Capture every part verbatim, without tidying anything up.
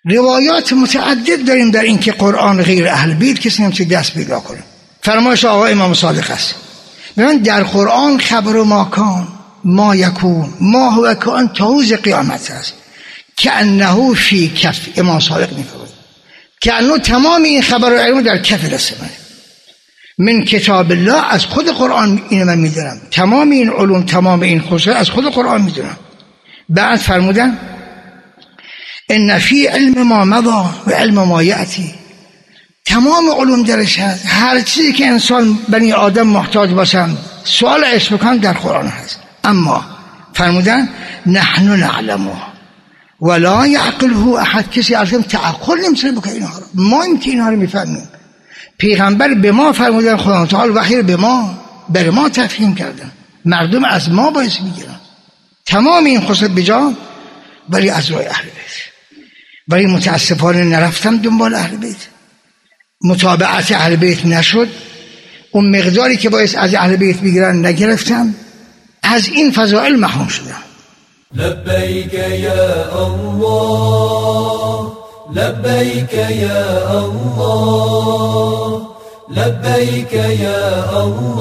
روایات متعدد داریم در این که قرآن غیر اهل بیت کسی نمیتونه دست پیدا کنه. فرمایش آقا امام صادق است. ببین در قرآن خبر ما کان ما یکون ما هو کان تا روز قیامت است که انه فی کف. امام صادق میفرماید که انه تمام این خبر و علم در کف دست منه. من کتاب الله، از خود قرآن اینو من میدونم، تمام این علوم تمام این خصوصیات از خود قرآن میدونم. بعد فرمودن ان فی علم ما مضی و علم ما یأتی، تمام علوم درش هست. هر چیزی که انسان بنی آدم محتاج باشن سوال عشق بکن در قرآن هست. اما فرمودن نحن نعلمه ولا یعقله احد، کسی اصلا تعقل نمیتونه بکنه اینها رو، ما این که اینها رو میفهمیم. پیغمبر به ما فرمودن، خدا تعالی وحی رو به ما بر ما تفهیم کردن، مردم از ما باعث میگیرن تمام این خصوص بجا، ولی از راه اهل بیت. ولی متاسفانه نرفتم دنبال اهل بیت، متابعت اهل بیت نشد، اون مقداری که باعث از اهل بیت بگیرن نگرفتم، از این فضائل محروم شدم. لبیک یا الله لبیک یا الله لبیک یا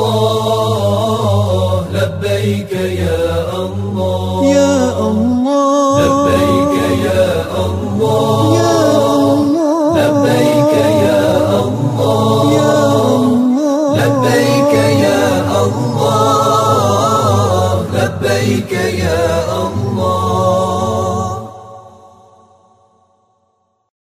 الله لبیک یا الله یا الله لبیک یا الله لبیک یا الله لبیک یا الله لبیک